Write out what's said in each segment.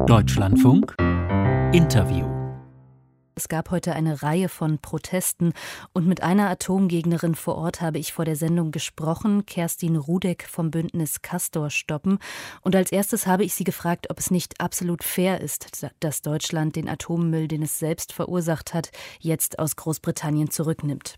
Deutschlandfunk Interview. Es gab heute eine Reihe von Protesten und mit einer Atomgegnerin vor Ort habe ich vor der Sendung gesprochen, Kerstin Rudek vom Bündnis Castor stoppen. Und als erstes habe ich sie gefragt, ob es nicht absolut fair ist, dass Deutschland den Atommüll, den es selbst verursacht hat, jetzt aus Großbritannien zurücknimmt.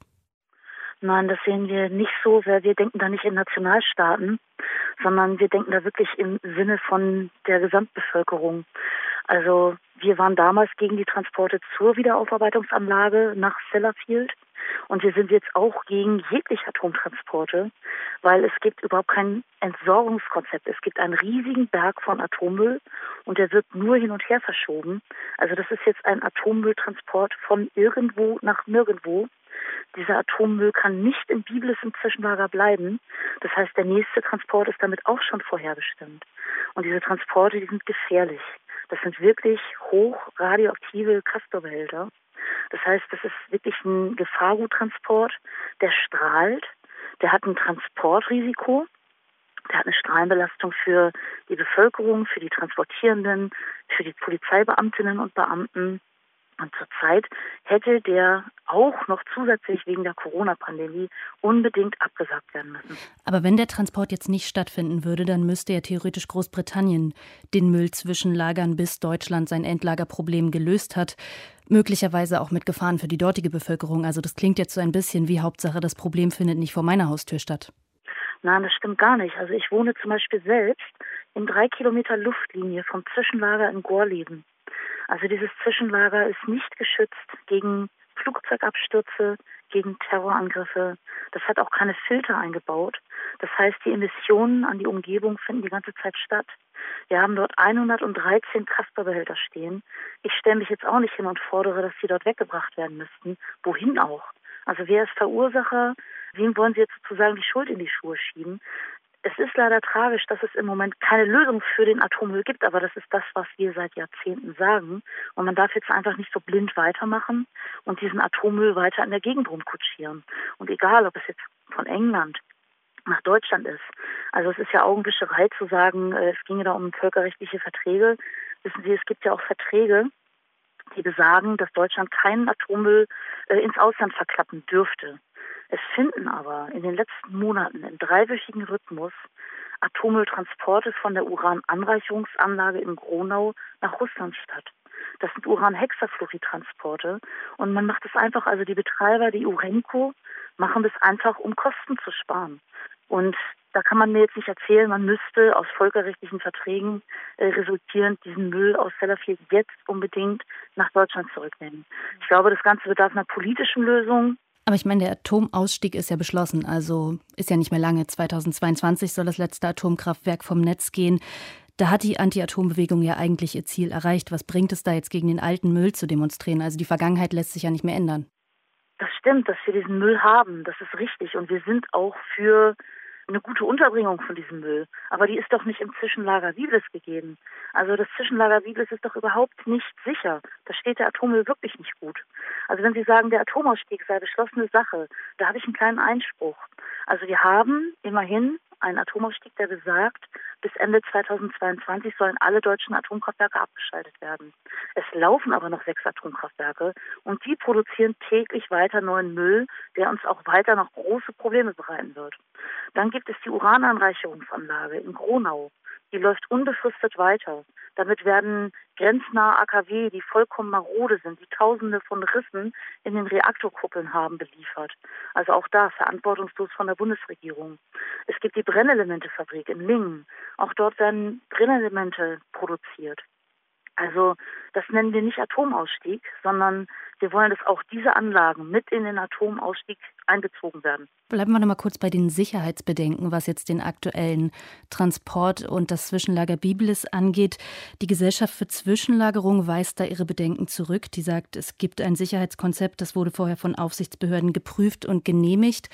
Nein, das sehen wir nicht so, weil wir denken da nicht in Nationalstaaten, sondern wir denken da wirklich im Sinne von der Gesamtbevölkerung. Also wir waren damals gegen die Transporte zur Wiederaufarbeitungsanlage nach Sellafield und wir sind jetzt auch gegen jegliche Atomtransporte, weil es gibt überhaupt kein Entsorgungskonzept. Es gibt einen riesigen Berg von Atommüll und der wird nur hin und her verschoben. Also das ist jetzt ein Atommülltransport von irgendwo nach nirgendwo. Dieser Atommüll kann nicht in Biblis im Zwischenlager bleiben. Das heißt, der nächste Transport ist damit auch schon vorherbestimmt. Und diese Transporte, die sind gefährlich. Das sind wirklich hochradioaktive Castor-Behälter. Das heißt, das ist wirklich ein Gefahrguttransport, der strahlt, der hat ein Transportrisiko, der hat eine Strahlenbelastung für die Bevölkerung, für die Transportierenden, für die Polizeibeamtinnen und Beamten. Und zurzeit hätte der auch noch zusätzlich wegen der Corona-Pandemie unbedingt abgesagt werden müssen. Aber wenn der Transport jetzt nicht stattfinden würde, dann müsste ja theoretisch Großbritannien den Müll zwischenlagern, bis Deutschland sein Endlagerproblem gelöst hat. Möglicherweise auch mit Gefahren für die dortige Bevölkerung. Also das klingt jetzt so ein bisschen wie Hauptsache, das Problem findet nicht vor meiner Haustür statt. Nein, das stimmt gar nicht. Also ich wohne zum Beispiel selbst in 3 Kilometer Luftlinie vom Zwischenlager in Gorleben. Also dieses Zwischenlager ist nicht geschützt gegen Flugzeugabstürze, gegen Terrorangriffe. Das hat auch keine Filter eingebaut. Das heißt, die Emissionen an die Umgebung finden die ganze Zeit statt. Wir haben dort 113 Castor-Behälter stehen. Ich stelle mich jetzt auch nicht hin und fordere, dass sie dort weggebracht werden müssten. Wohin auch? Also wer ist Verursacher? Wem wollen Sie jetzt sozusagen die Schuld in die Schuhe schieben? Es ist leider tragisch, dass es im Moment keine Lösung für den Atommüll gibt, aber das ist das, was wir seit Jahrzehnten sagen. Und man darf jetzt einfach nicht so blind weitermachen und diesen Atommüll weiter in der Gegend rumkutschieren. Und egal, ob es jetzt von England nach Deutschland ist. Also es ist ja Augenwischerei zu sagen, es ginge da um völkerrechtliche Verträge. Wissen Sie, es gibt ja auch Verträge, die besagen, dass Deutschland keinen Atommüll ins Ausland verklappen dürfte. Es finden aber in den letzten Monaten im 3-wöchigen Rhythmus Atommülltransporte von der Urananreicherungsanlage in Gronau nach Russland statt. Das sind Uranhexafluorid-Transporte und man macht es einfach, also die Betreiber, die Urenco, machen das einfach, um Kosten zu sparen. Und da kann man mir jetzt nicht erzählen, man müsste aus völkerrechtlichen Verträgen resultierend diesen Müll aus Sellafield jetzt unbedingt nach Deutschland zurücknehmen. Ich glaube, das Ganze bedarf einer politischen Lösung. Aber ich meine, der Atomausstieg ist ja beschlossen, also ist ja nicht mehr lange. 2022 soll das letzte Atomkraftwerk vom Netz gehen. Da hat die Anti-Atom-Bewegung ja eigentlich ihr Ziel erreicht. Was bringt es da jetzt, gegen den alten Müll zu demonstrieren? Also die Vergangenheit lässt sich ja nicht mehr ändern. Das stimmt, dass wir diesen Müll haben, das ist richtig. Und wir sind auch für eine gute Unterbringung von diesem Müll. Aber die ist doch nicht im Zwischenlager Biblis gegeben. Also das Zwischenlager Biblis ist doch überhaupt nicht sicher. Da steht der Atommüll wirklich nicht gut. Also wenn Sie sagen, der Atomausstieg sei beschlossene Sache, da habe ich einen kleinen Einspruch. Also wir haben immerhin einen Atomausstieg, der besagt, bis Ende 2022 sollen alle deutschen Atomkraftwerke abgeschaltet werden. Es laufen aber noch 6 Atomkraftwerke und die produzieren täglich weiter neuen Müll, der uns auch weiter noch große Probleme bereiten wird. Dann gibt es die Urananreicherungsanlage in Gronau. Die läuft unbefristet weiter. Damit werden grenznahe AKW, die vollkommen marode sind, die Tausende von Rissen in den Reaktorkuppeln haben, beliefert. Also auch da verantwortungslos von der Bundesregierung. Es gibt die Brennelementefabrik in Lingen. Auch dort werden Brennelemente produziert. Also das nennen wir nicht Atomausstieg, sondern wir wollen, dass auch diese Anlagen mit in den Atomausstieg einbezogen werden. Bleiben wir noch mal kurz bei den Sicherheitsbedenken, was jetzt den aktuellen Transport und das Zwischenlager Biblis angeht. Die Gesellschaft für Zwischenlagerung weist da ihre Bedenken zurück. Die sagt, es gibt ein Sicherheitskonzept, das wurde vorher von Aufsichtsbehörden geprüft und genehmigt.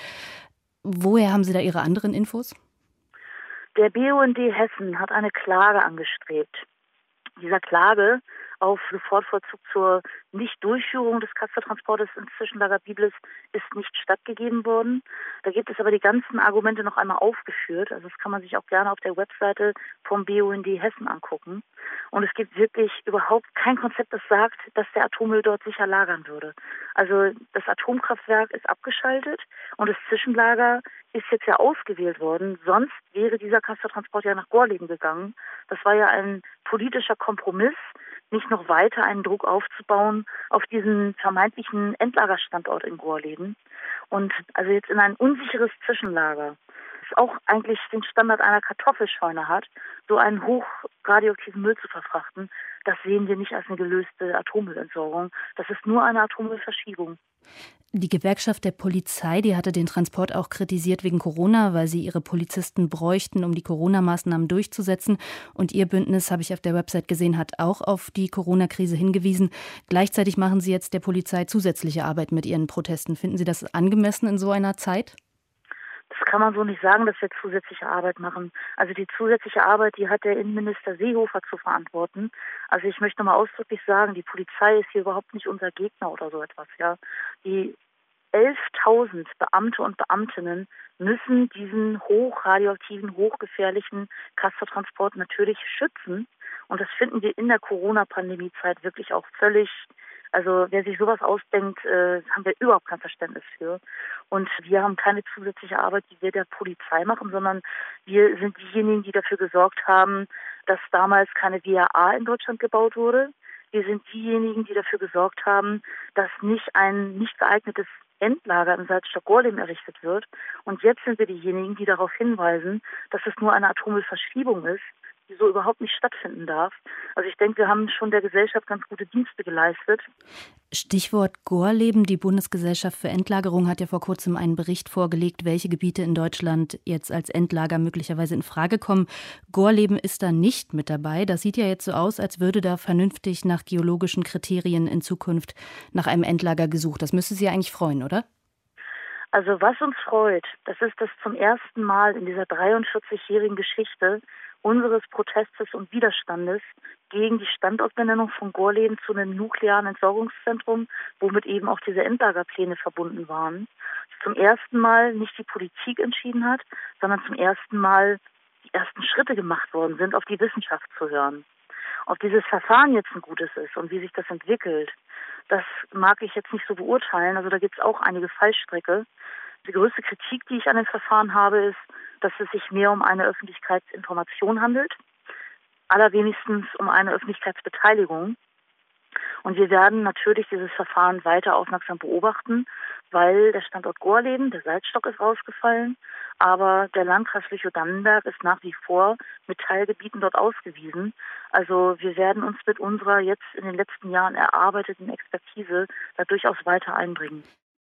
Woher haben Sie da Ihre anderen Infos? Der BUND Hessen hat eine Klage angestrebt. Dieser Klage auf Sofortvollzug zur Nichtdurchführung des Castortransportes ins Zwischenlager Biblis ist nicht stattgegeben worden. Da gibt es aber die ganzen Argumente noch einmal aufgeführt. Also das kann man sich auch gerne auf der Webseite vom BUND Hessen angucken. Und es gibt wirklich überhaupt kein Konzept, das sagt, dass der Atommüll dort sicher lagern würde. Also das Atomkraftwerk ist abgeschaltet und das Zwischenlager ist jetzt ja ausgewählt worden. Sonst wäre dieser Castortransport ja nach Gorleben gegangen. Das war ja ein politischer Kompromiss, nicht noch weiter einen Druck aufzubauen auf diesen vermeintlichen Endlagerstandort in Gorleben. Und also jetzt in ein unsicheres Zwischenlager, das auch eigentlich den Standard einer Kartoffelscheune hat, so einen hochradioaktiven Müll zu verfrachten, das sehen wir nicht als eine gelöste Atommüllentsorgung. Das ist nur eine Atommüllverschiebung. Die Gewerkschaft der Polizei, die hatte den Transport auch kritisiert wegen Corona, weil sie ihre Polizisten bräuchten, um die Corona-Maßnahmen durchzusetzen. Und ihr Bündnis, habe ich auf der Website gesehen, hat auch auf die Corona-Krise hingewiesen. Gleichzeitig machen Sie jetzt der Polizei zusätzliche Arbeit mit Ihren Protesten. Finden Sie das angemessen in so einer Zeit? Das kann man so nicht sagen, dass wir zusätzliche Arbeit machen. Also die zusätzliche Arbeit, die hat der Innenminister Seehofer zu verantworten. Also ich möchte nochmal ausdrücklich sagen, die Polizei ist hier überhaupt nicht unser Gegner oder so etwas. Ja, die 11.000 Beamte und Beamtinnen müssen diesen hochradioaktiven, hochgefährlichen Castortransport natürlich schützen. Und das finden wir in der Corona-Pandemie-Zeit wirklich auch völlig. Also wer sich sowas ausdenkt, haben wir überhaupt kein Verständnis für. Und wir haben keine zusätzliche Arbeit, die wir der Polizei machen, sondern wir sind diejenigen, die dafür gesorgt haben, dass damals keine WAA in Deutschland gebaut wurde. Wir sind diejenigen, die dafür gesorgt haben, dass nicht ein nicht geeignetes Endlager im Salzstock-Gorleben errichtet wird. Und jetzt sind wir diejenigen, die darauf hinweisen, dass es nur eine Atommüllverschiebung ist, die so überhaupt nicht stattfinden darf. Also ich denke, wir haben schon der Gesellschaft ganz gute Dienste geleistet. Stichwort Gorleben. Die Bundesgesellschaft für Endlagerung hat ja vor kurzem einen Bericht vorgelegt, welche Gebiete in Deutschland jetzt als Endlager möglicherweise in Frage kommen. Gorleben ist da nicht mit dabei. Das sieht ja jetzt so aus, als würde da vernünftig nach geologischen Kriterien in Zukunft nach einem Endlager gesucht. Das müsste Sie ja eigentlich freuen, oder? Also was uns freut, das ist, dass zum ersten Mal in dieser 43-jährigen Geschichte unseres Protestes und Widerstandes gegen die Standortbenennung von Gorleben zu einem nuklearen Entsorgungszentrum, womit eben auch diese Endlagerpläne verbunden waren, zum ersten Mal nicht die Politik entschieden hat, sondern zum ersten Mal die ersten Schritte gemacht worden sind, auf die Wissenschaft zu hören. Ob dieses Verfahren jetzt ein gutes ist und wie sich das entwickelt, das mag ich jetzt nicht so beurteilen. Also da gibt es auch einige Fallstricke. Die größte Kritik, die ich an dem Verfahren habe, ist, dass es sich mehr um eine Öffentlichkeitsinformation handelt, allerwenigstens um eine Öffentlichkeitsbeteiligung. Und wir werden natürlich dieses Verfahren weiter aufmerksam beobachten, weil der Standort Gorleben, der Salzstock ist rausgefallen, aber der Landkreis Lüchow-Dannenberg ist nach wie vor mit Teilgebieten dort ausgewiesen. Also wir werden uns mit unserer jetzt in den letzten Jahren erarbeiteten Expertise da durchaus weiter einbringen.